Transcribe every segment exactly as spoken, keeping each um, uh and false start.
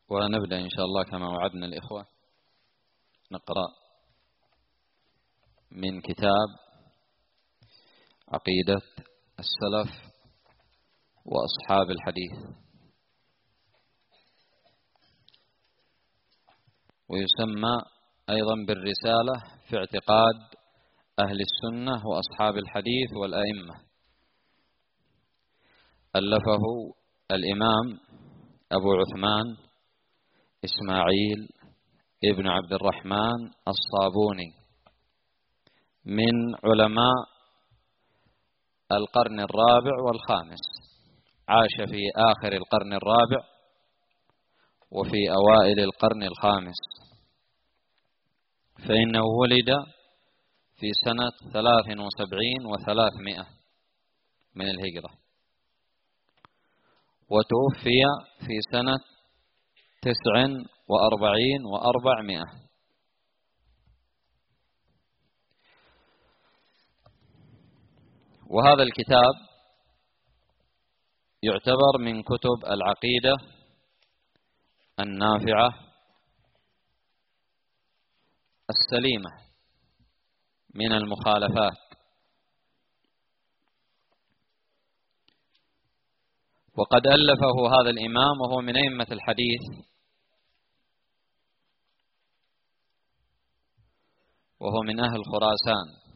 ونبدأ إن شاء الله كما وعدنا الإخوة نقرأ من كتاب عقيدة السلف وأصحاب الحديث، ويسمى أيضا بالرسالة في اعتقاد أهل السنة وأصحاب الحديث والأئمة. ألفه الإمام أبو عثمان إسماعيل ابن عبد الرحمن الصابوني من علماء القرن الرابع والخامس، عاش في آخر القرن الرابع وفي أوائل القرن الخامس، فإنه ولد في سنة ثلاث وسبعين وثلاثمائة من الهجرة، وتوفي في سنة تسع وأربعين وأربعمائة. وهذا الكتاب يعتبر من كتب العقيدة النافعة السليمة من المخالفات، وقد ألفه هذا الإمام وهو من أئمة الحديث، وهو من أهل خراسان.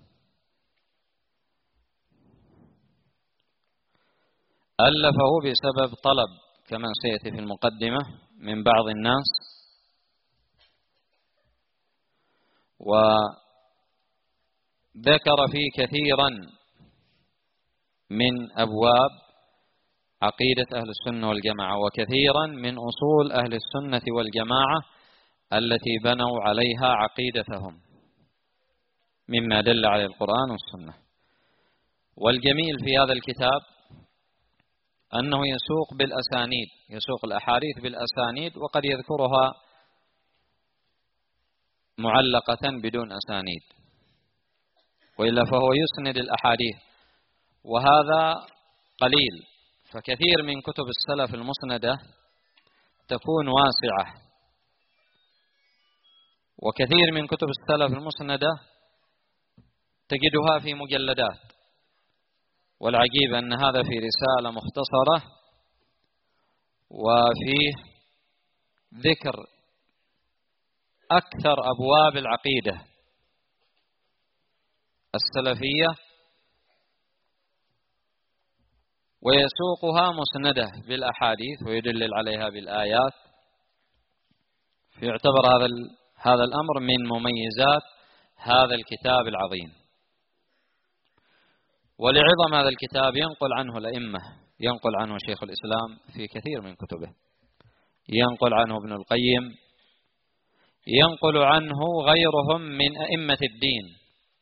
ألفه بسبب طلب كما سيأتي في المقدمة من بعض الناس، وذكر فيه كثيرا من أبواب عقيدة أهل السنة والجماعة، وكثيرا من أصول أهل السنة والجماعة التي بنوا عليها عقيدتهم مما دل عليه القرآن والسنة. والجميل في هذا الكتاب أنه يسوق بالأسانيد، يسوق الأحاديث بالأسانيد، وقد يذكرها معلقة بدون أسانيد، وإلا فهو يسند الأحاديث، وهذا قليل. فكثير من كتب السلف المسندة تكون واسعة، وكثير من كتب السلف المسندة تجدها في مجلدات، والعجيب أن هذا في رسالة مختصرة وفيه ذكر أكثر أبواب العقيدة السلفية، ويسوقها مسندة بالأحاديث ويدلل عليها بالآيات. فيعتبر هذا هذا الأمر من مميزات هذا الكتاب العظيم. ولعظم هذا الكتاب ينقل عنه الأئمة، ينقل عنه شيخ الإسلام في كثير من كتبه، ينقل عنه ابن القيم، ينقل عنه غيرهم من أئمة الدين،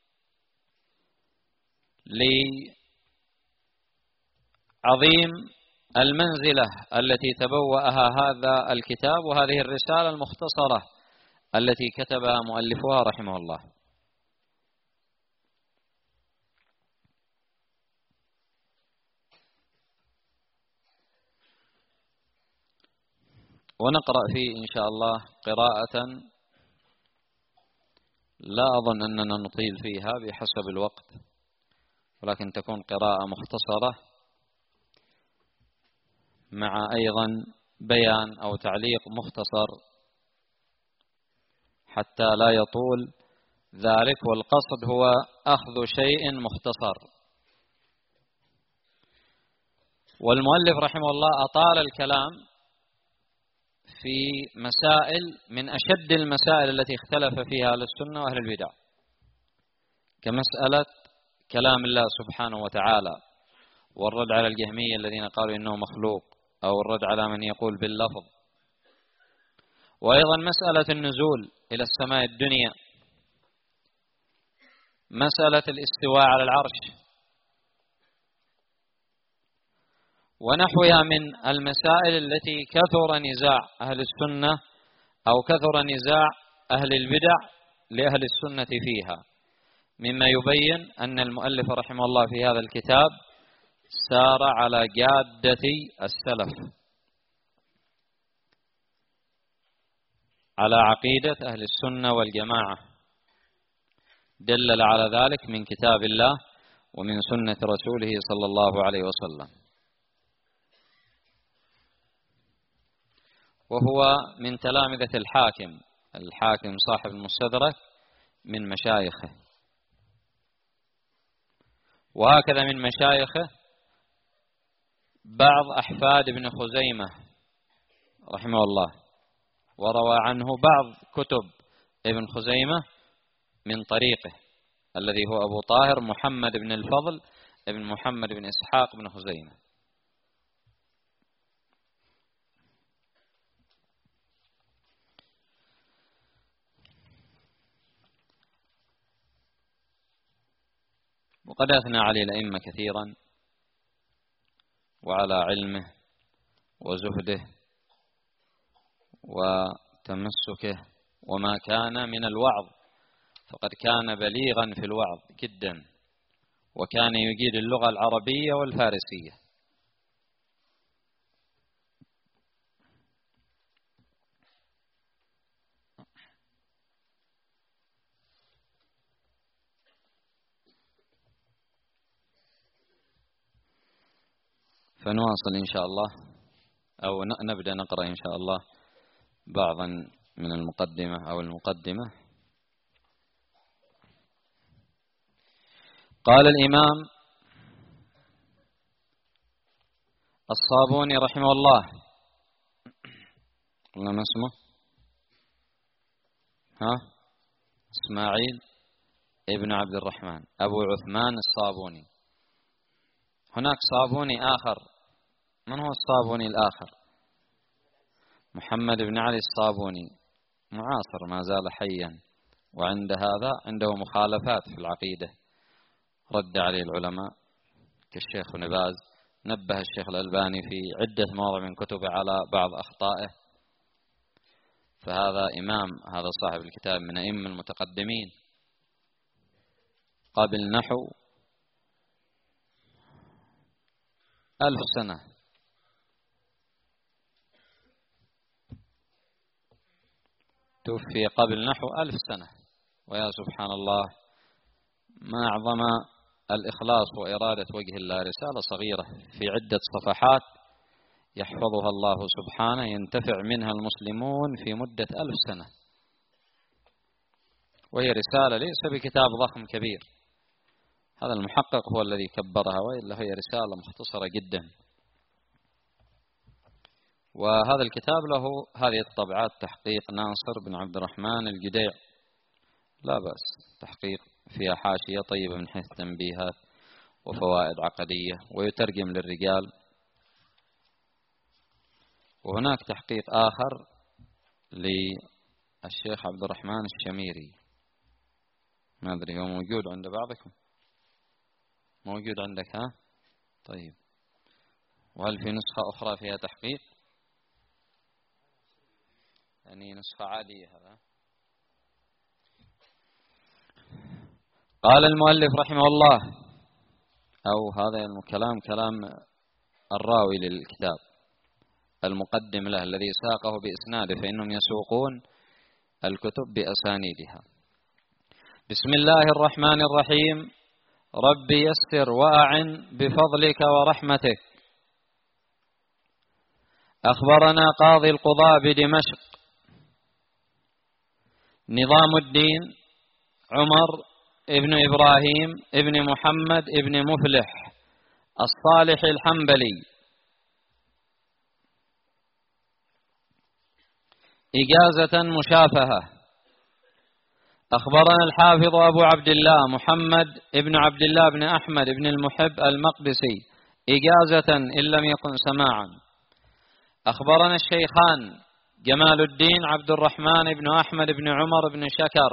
لعظيم المنزلة التي تبوأها هذا الكتاب وهذه الرسالة المختصرة التي كتبها مؤلفها رحمه الله. ونقرأ فيه إن شاء الله قراءة لا أظن أننا نطيل فيها بحسب الوقت، ولكن تكون قراءة مختصرة مع أيضا بيان أو تعليق مختصر حتى لا يطول ذلك، والقصد هو أخذ شيء مختصر. والمؤلف رحمه الله أطال الكلام في مسائل من أشد المسائل التي اختلف فيها أهل السنة وأهل البدع، كمسألة كلام الله سبحانه وتعالى، والرد على الجهمية الذين قالوا إنه مخلوق، أو الرد على من يقول باللفظ، وأيضا مسألة النزول إلى السماء الدنيا، مسألة الاستواء على العرش، ونحوها من المسائل التي كثر نزاع أهل السنة أو كثر نزاع أهل البدع لأهل السنة فيها، مما يبين أن المؤلف رحمه الله في هذا الكتاب سار على جادة السلف. على عقيدة أهل السنة والجماعة، دلل على ذلك من كتاب الله ومن سنة رسوله صلى الله عليه وسلم، وهو من تلامذة الحاكم، الحاكم صاحب المستدرك من مشايخه، وهكذا من مشايخه بعض أحفاد ابن خزيمة رحمه الله، وروى عنه بعض كتب ابن خزيمة من طريقه الذي هو أبو طاهر محمد بن الفضل ابن محمد بن إسحاق بن خزيمة. وقد أثنى عليه الأئمة كثيرا وعلى علمه وزهده وتمسكه وما كان من الوعظ، فقد كان بليغا في الوعظ جدا، وكان يجيد اللغة العربية والفارسية. فنواصل إن شاء الله، أو نبدأ نقرأ إن شاء الله بعضا من المقدمة أو المقدمة. قال الإمام الصابوني رحمه الله، قلنا ما اسمه؟ ها؟ إسماعيل ابن عبد الرحمن أبو عثمان الصابوني. هناك صابوني آخر، من هو الصابوني الآخر؟ محمد بن علي الصابوني، معاصر ما زال حيا، وعند هذا عنده مخالفات في العقيدة رد عليه العلماء كالشيخ ابن باز، نبه الشيخ الألباني في عدة مواضع من كتبه على بعض أخطائه، فهذا إمام، هذا صاحب الكتاب من أئمة المتقدمين قبل نحو ألف سنة، توفي قبل نحو ألف سنة، ويا سبحان الله ما أعظم الإخلاص وإرادة وجه الله، رسالة صغيرة في عدة صفحات يحفظها الله سبحانه ينتفع منها المسلمون في مدة ألف سنة، وهي رسالة ليس بكتاب ضخم كبير، هذا المحقق هو الذي كبرها، وإلا هي رسالة مختصرة جدا. وهذا الكتاب له هذه الطبعات، تحقيق ناصر بن عبد الرحمن الجديع، لا بأس، تحقيق فيها حاشية طيبة من حيث تنبيهات وفوائد عقدية، ويترجم للرجال. وهناك تحقيق آخر للشيخ عبد الرحمن الشميري، ما أدري هو موجود عند بعضكم؟ موجود عندك؟ ها؟ طيب، وهل في نسخة أخرى فيها تحقيق؟ يعني نسخة عادية هذا. قال المؤلف رحمه الله، أو هذا الكلام كلام الراوي للكتاب المقدم له الذي ساقه بإسناده، فإنهم يسوقون الكتب بأسانيدها. بسم الله الرحمن الرحيم. رب يسر وأعن بفضلك ورحمتك. أخبرنا قاضي القضاة بدمشق نظام الدين عمر ابن إبراهيم ابن محمد ابن مفلح الصالح الحنبلي إجازة مشافهة. أخبرنا الحافظ أبو عبد الله محمد ابن عبد الله بن أحمد بن المحب المقدسي إجازة إن لم يكن سماعا. أخبرنا الشيخان جمال الدين عبد الرحمن بن أحمد بن عمر بن شكر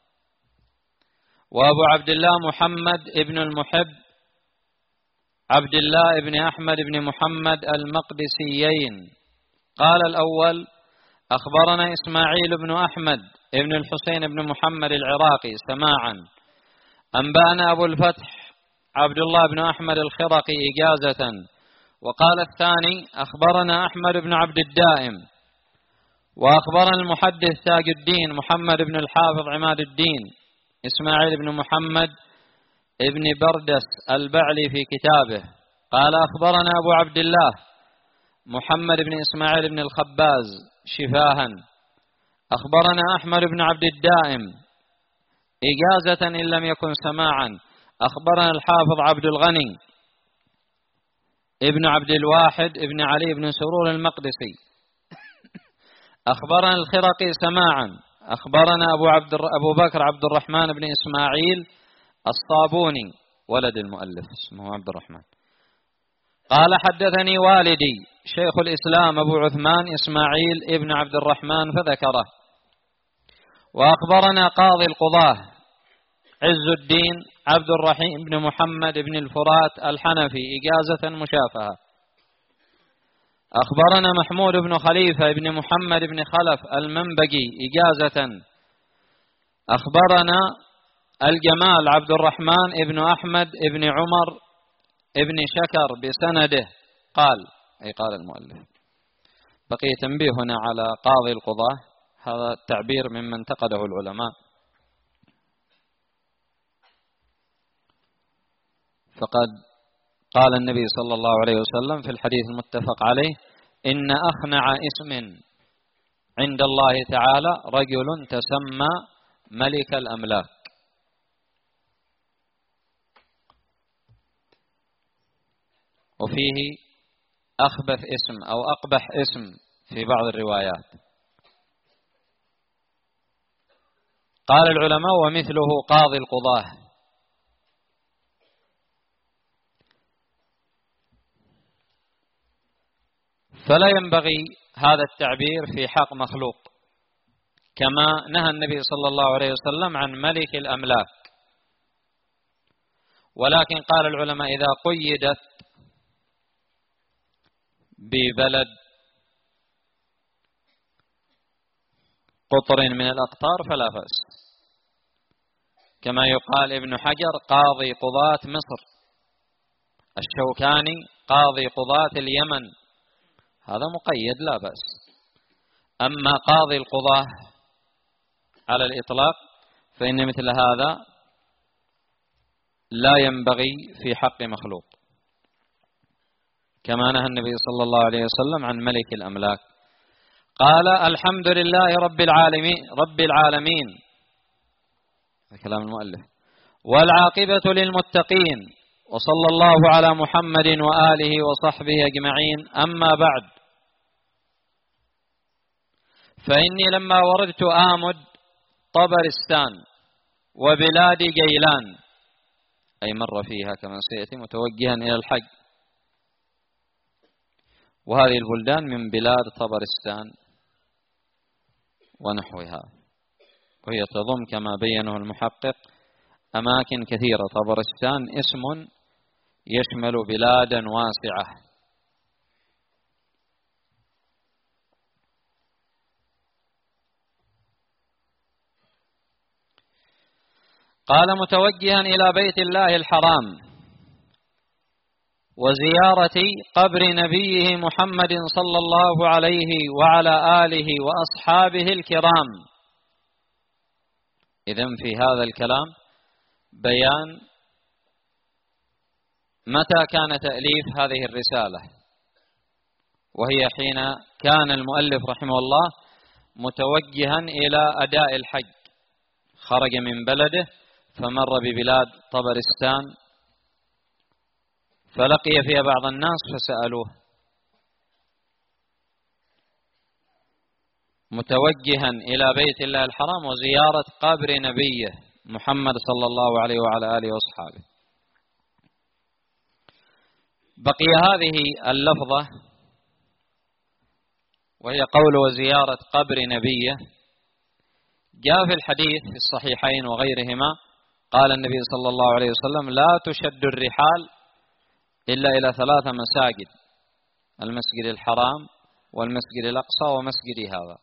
وأبو عبد الله محمد ابن المحب عبد الله بن أحمد بن محمد المقدسيين. قال الأول أخبرنا إسماعيل بن أحمد ابن الحسين بن محمد العراقي سماعا. أنبأنا أبو الفتح عبد الله بن أحمد الخرقي إجازة. وقال الثاني أخبرنا أحمد بن عبد الدائم وأخبرنا المحدث تاج الدين محمد بن الحافظ عماد الدين إسماعيل بن محمد ابن بردس البعلي في كتابه قال أخبرنا أبو عبد الله محمد بن إسماعيل بن الخباز شفاها أخبرنا أحمد بن عبد الدائم إجازة إن لم يكن سماعا أخبرنا الحافظ عبد الغني ابن عبد الواحد ابن علي بن سرور المقدسي أخبرنا الخرقي سماعا أخبرنا أبو, عبد أبو بكر عبد الرحمن بن إسماعيل الصابوني ولد المؤلف اسمه عبد الرحمن قال حدثني والدي شيخ الإسلام أبو عثمان إسماعيل ابن عبد الرحمن فذكره. وأخبرنا قاضي القضاة عز الدين عبد الرحيم بن محمد بن الفرات الحنفي إجازة مشافهة. أخبرنا محمود بن خليفة بن محمد بن خلف المنبقي إجازة. أخبرنا الجمال عبد الرحمن بن أحمد بن عمر بن شكر بسنده قال أي قال المؤلف. بقي تنبيه هنا على قاضي القضاة، هذا التعبير ممن انتقده العلماء، فقد قال النبي صلى الله عليه وسلم في الحديث المتفق عليه إن أخنع اسم عند الله تعالى رجل تسمى ملك الأملاك. وفيه أخبث اسم أو أقبح اسم في بعض الروايات. قال العلماء ومثله قاضي القضاة. فلا ينبغي هذا التعبير في حق مخلوق، كما نهى النبي صلى الله عليه وسلم عن ملك الأملاك. ولكن قال العلماء إذا قيدت ببلد قطر من الأقطار فلا بأس، كما يقال ابن حجر قاضي قضاة مصر، الشوكاني قاضي قضاة اليمن، هذا مقيد لا بأس. أما قاضي القضاة على الإطلاق فإن مثل هذا لا ينبغي في حق مخلوق، كما نهى النبي صلى الله عليه وسلم عن ملك الأملاك. قال الحمد لله رب العالمين رب العالمين هذا كلام المؤلف، والعاقبة للمتقين، وصلى الله على محمد وآله وصحبه أجمعين. أما بعد، فإني لما وردت آمد طبرستان وبلاد جيلان، أي مر فيها كما سيأتي متوجها إلى الحج، وهذه البلدان من بلاد طبرستان ونحوها، وهي تضم كما بينه المحقق أماكن كثيرة. طبرستان اسم يشمل بلادا واسعة. قال متوجها إلى بيت الله الحرام وزيارة قبر نبيه محمد صلى الله عليه وعلى آله وأصحابه الكرام. إذن في هذا الكلام بيان متى كان تأليف هذه الرسالة، وهي حين كان المؤلف رحمه الله متوجها إلى أداء الحج، خرج من بلده فمر ببلاد طبرستان فلقي فيها بعض الناس فسألوه، متوجها إلى بيت الله الحرام وزيارة قبر نبيه محمد صلى الله عليه وعلى آله وأصحابه. بقي هذه اللفظة وهي قول وزيارة قبر نبيه. جاء في الحديث في الصحيحين وغيرهما قال النبي صلى الله عليه وسلم لا تشد الرحال إلا إلى ثلاث مساجد: المسجد الحرام والمسجد الأقصى ومسجد هذا.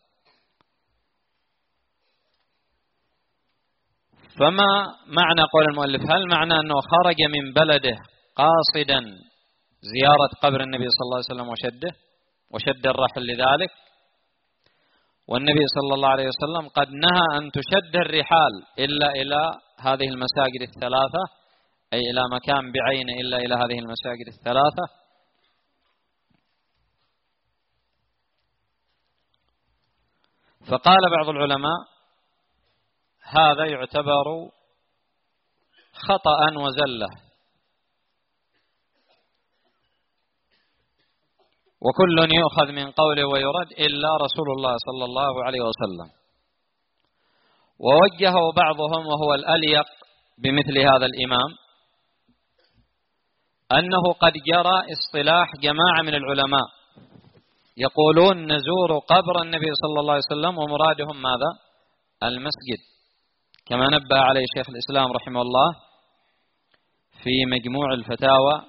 فما معنى قول المؤلف؟ هل معنى أنه خرج من بلده قاصدا زيارة قبر النبي صلى الله عليه وسلم وشده وشد الرحل لذلك، والنبي صلى الله عليه وسلم قد نهى أن تشد الرحال إلا إلى هذه المساجد الثلاثة، أي إلى مكان بعينه إلا إلى هذه المساجد الثلاثة. فقال بعض العلماء هذا يعتبر خطأ وزلة، وكل يؤخذ من قوله ويرد إلا رسول الله صلى الله عليه وسلم. ووجهه بعضهم وهو الأليق بمثل هذا الإمام أنه قد جرى اصطلاح جماعة من العلماء يقولون نزور قبر النبي صلى الله عليه وسلم ومرادهم ماذا؟ المسجد، كما نبه عليه شيخ الإسلام رحمه الله في مجموع الفتاوى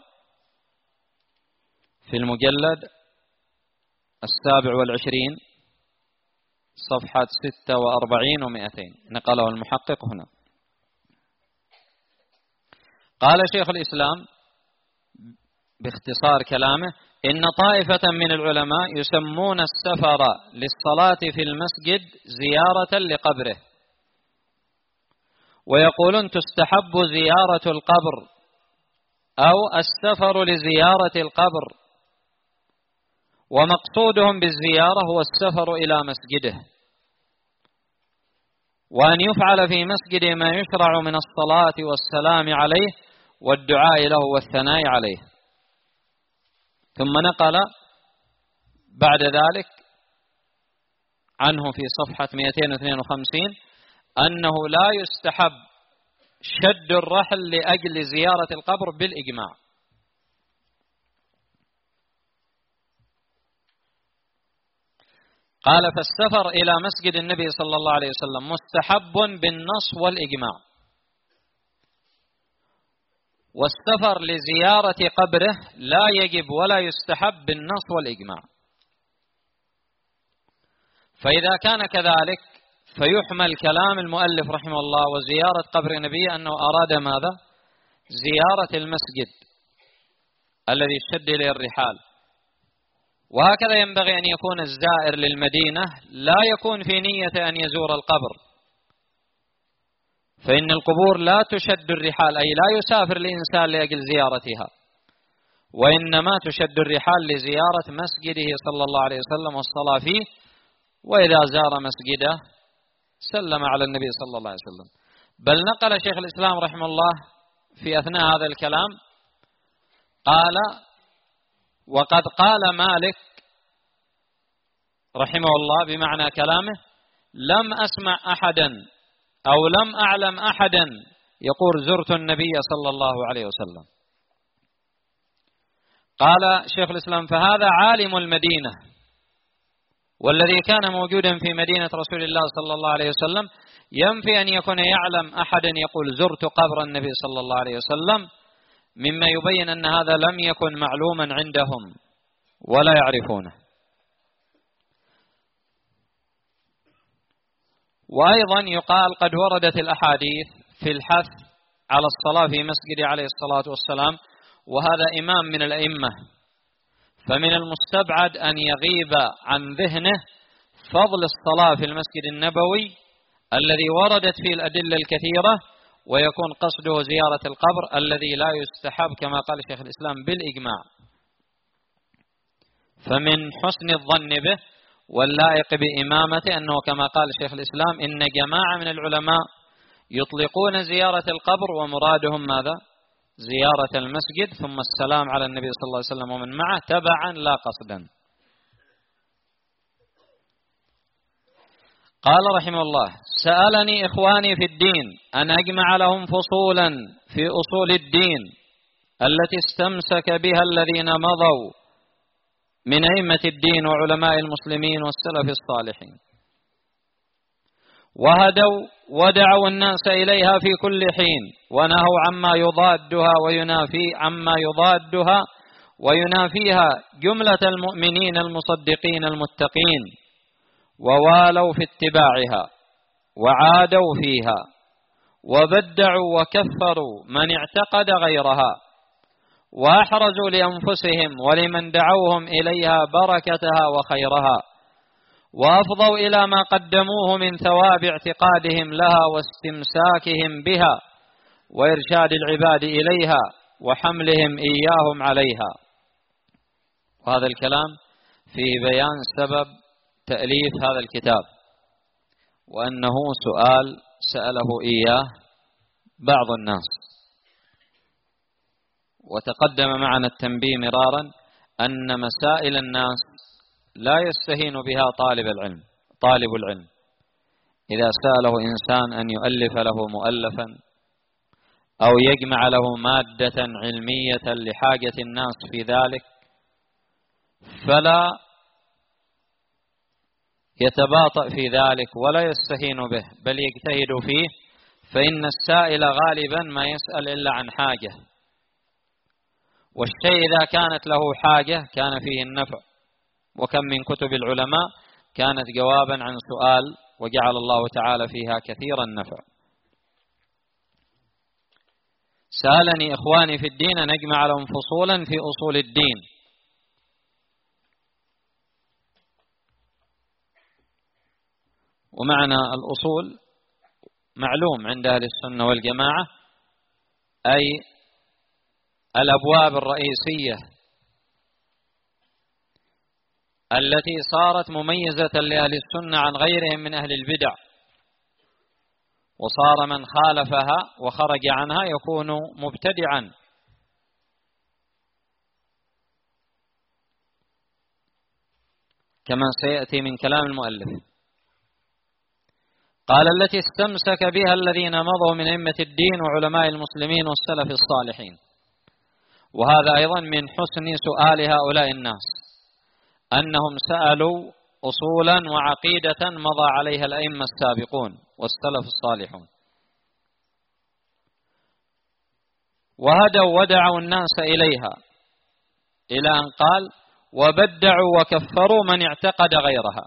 في المجلد السابع والعشرين صفحة ستة وأربعين ومئتين، نقله المحقق هنا. قال شيخ الإسلام باختصار كلامه: إن طائفة من العلماء يسمون السفر للصلاة في المسجد زيارة لقبره، ويقولون تستحب زيارة القبر أو السفر لزيارة القبر، ومقصودهم بالزيارة هو السفر إلى مسجده، وأن يفعل في مسجده ما يشرع من الصلاة والسلام عليه والدعاء له والثناء عليه. ثم نقل بعد ذلك عنه في صفحة مئتين واثنين وخمسين أنه لا يستحب شد الرحل لأجل زيارة القبر بالإجماع. قال: فالسفر إلى مسجد النبي صلى الله عليه وسلم مستحب بالنص والإجماع، والسفر لزيارة قبره لا يجب ولا يستحب بالنص والإجماع. فإذا كان كذلك فيحمل كلام المؤلف رحمه الله وزيارة قبر النبي أنه أراد ماذا؟ زيارة المسجد الذي اشتد إليه الرحال. وهكذا ينبغي أن يكون الزائر للمدينة لا يكون في نية أن يزور القبر، فإن القبور لا تشد الرحال، أي لا يسافر الإنسان لأجل زيارتها، وإنما تشد الرحال لزيارة مسجده صلى الله عليه وسلم والصلاة فيه، وإذا زار مسجده سلم على النبي صلى الله عليه وسلم. بل نقل شيخ الإسلام رحمه الله في أثناء هذا الكلام قال: وقد قال مالك رحمه الله بمعنى كلامه: لم أسمع أحدا أو لم أعلم أحدا يقول زرت النبي صلى الله عليه وسلم. قال شيخ الإسلام: فهذا عالم المدينة، والذي كان موجودا في مدينة رسول الله صلى الله عليه وسلم ينفي أن يكون يعلم أحدا يقول زرت قبر النبي صلى الله عليه وسلم، مما يبين أن هذا لم يكن معلوما عندهم ولا يعرفونه. وأيضا يقال قد وردت الأحاديث في الحث على الصلاة في مسجد عليه الصلاة والسلام، وهذا إمام من الأئمة، فمن المستبعد أن يغيب عن ذهنه فضل الصلاة في المسجد النبوي الذي وردت فيه الأدلة الكثيرة، ويكون قصده زيارة القبر الذي لا يستحب كما قال شيخ الإسلام بالإجماع. فمن حسن الظن به واللائق بإمامته أنه كما قال شيخ الإسلام إن جماعة من العلماء يطلقون زيارة القبر ومرادهم ماذا؟ زيارة المسجد ثم السلام على النبي صلى الله عليه وسلم ومن معه تبعا لا قصدا. قال رحمه الله: سألني إخواني في الدين أن أجمع لهم فصولا في أصول الدين التي استمسك بها الذين مضوا من أئمة الدين وعلماء المسلمين والسلف الصالحين، وهدوا ودعوا الناس إليها في كل حين، ونهوا عما يضادها وينافي عما يضادها وينافيها جملة المؤمنين المصدقين المتقين، ووالوا في اتباعها وعادوا فيها، وبدعوا وكفروا من اعتقد غيرها، وأحرزوا لأنفسهم ولمن دعوهم إليها بركتها وخيرها، وأفضوا إلى ما قدموه من ثواب اعتقادهم لها واستمساكهم بها وإرشاد العباد إليها وحملهم إياهم عليها. وهذا الكلام فيه بيان سبب تأليف هذا الكتاب، وأنه سؤال سأله إياه بعض الناس. وتقدم معنا التنبيه مرارا أن مسائل الناس لا يستهين بها طالب العلم طالب العلم إذا سأله إنسان أن يؤلف له مؤلفا أو يجمع له مادة علمية لحاجة الناس في ذلك، فلا يتباطأ في ذلك ولا يستهين به، بل يجتهد فيه، فإن السائل غالبا ما يسأل إلا عن حاجة، والشيء إذا كانت له حاجة كان فيه النفع. وكم من كتب العلماء كانت جوابا عن سؤال، وجعل الله تعالى فيها كثير النفع. سألني إخواني في الدين أن أجمع لهم فصولا في أصول الدين، ومعنى الأصول معلوم عند أهل السنة والجماعة، أي الأبواب الرئيسية التي صارت مميزة لأهل السنة عن غيرهم من أهل البدع، وصار من خالفها وخرج عنها يكون مبتدعا. كما سيأتي من كلام المؤلف. قال: التي استمسك بها الذين مضوا من أئمة الدين وعلماء المسلمين والسلف الصالحين. وهذا أيضا من حسن سؤال هؤلاء الناس، أنهم سألوا أصولا وعقيدة مضى عليها الأئمة السابقون والسلف الصالحون، وهدوا ودعوا الناس إليها، إلى أن قال: وبدعوا وكفروا من اعتقد غيرها.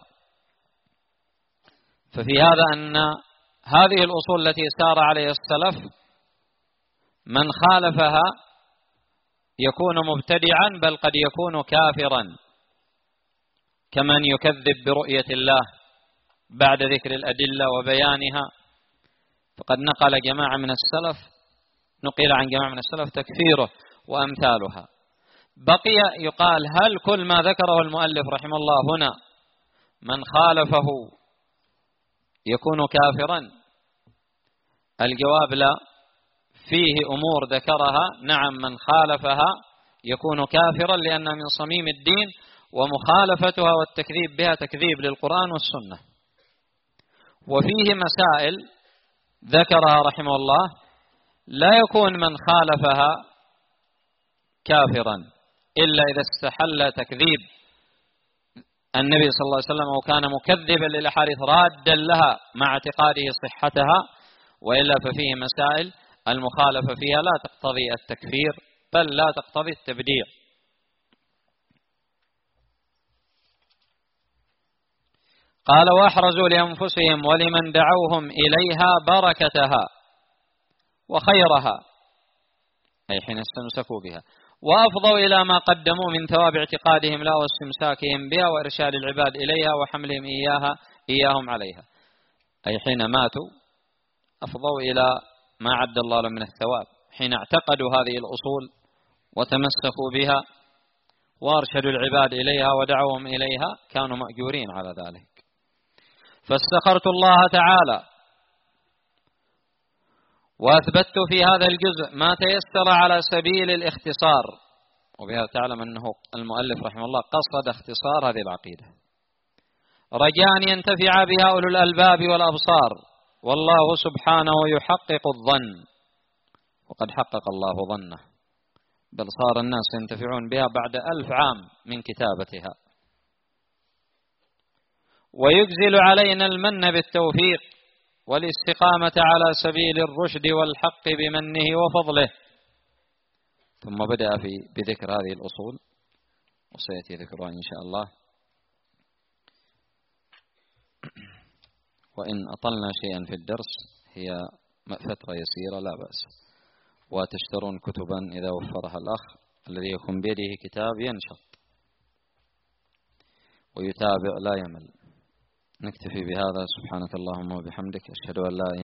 ففي هذا أن هذه الأصول التي سار عليها السلف من خالفها يكون مبتدعا، بل قد يكون كافرا، كمن يكذب برؤية الله بعد ذكر الأدلة وبيانها. فقد نقل جماعة من السلف نقل عن جماعة من السلف تكفيره وأمثالها. بقي يقال: هل كل ما ذكره المؤلف رحمه الله هنا من خالفه يكون كافرا؟ الجواب: لا، فيه أمور ذكرها نعم من خالفها يكون كافرا، لأن من صميم الدين، ومخالفتها والتكذيب بها تكذيب للقرآن والسنة. وفيه مسائل ذكرها رحمه الله لا يكون من خالفها كافرا إلا إذا استحل تكذيب النبي صلى الله عليه وسلم أو كان مكذبا للأحاديث رادا لها مع اعتقاده صحتها، وإلا ففيه مسائل المخالفة فيها لا تقتضي التكفير، بل لا تقتضي التبديع. قال: وأحرزوا لأنفسهم ولمن دعوهم إليها بركتها وخيرها، أي حين استمسكوا بها، وأفضوا إلى ما قدموا من ثواب اعتقادهم لا واستمساكهم بها وإرشاد العباد إليها وحملهم إياها إياهم عليها، أي حين ماتوا أفضوا إلى ما عد الله لهم من الثواب، حين اعتقدوا هذه الأصول وتمسكوا بها وأرشدوا العباد إليها ودعوهم إليها، كانوا مأجورين على ذلك. فاستخرت الله تعالى وأثبت في هذا الجزء ما تيسر على سبيل الاختصار، وبهذا تعلم أنه المؤلف رحمه الله قصد اختصار هذه العقيدة، رجاء أن ينتفع بها أولو الألباب والأبصار، والله سبحانه يحقق الظن، وقد حقق الله ظنه، بل صار الناس ينتفعون بها بعد ألف عام من كتابتها. ويجزل علينا المن بالتوفيق والاستقامة على سبيل الرشد والحق بمنه وفضله. ثم بدأ في بذكر هذه الأصول، وسيأتي ذكرها إن شاء الله. وإن أطلنا شيئا في الدرس هي فترة يسيرة لا بأس، وتشترون كتبا إذا وفرها الأخ الذي يكون بيده كتاب ينشط ويتابع لا يمل. نكتفي بهذا. سبحانك اللهم وبحمدك، أشهد أن لا